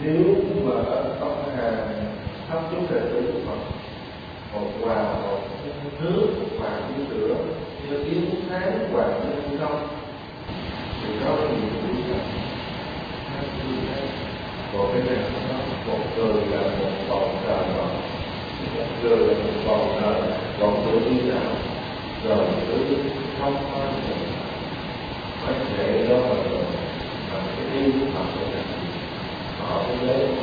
Nếu mà ông Hà thắp chúng đệ tử Phật một quà một nước, một quà như sữa, như yến tháng, quà như không, thì có nhiều quý trọng. Còn cái này nó một người là một bầu trời đó, một người là một bầu trời, còn tự đi nào rồi tự không có gì phải để đó mà cái yêu của Phật này họ cũng lấy